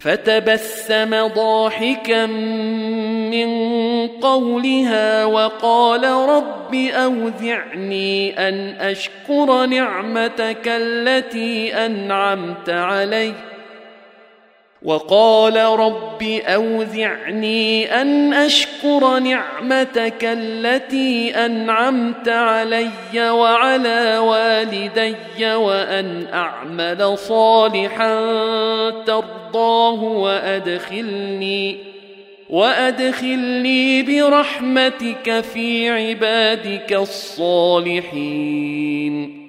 فتبسم ضاحكا من قولها وقال رب أوزعني أن أشكر نعمتك التي أنعمت علي وعلى والدي وأن أعمل صالحا ترضاه وأدخلني برحمتك في عبادك الصالحين.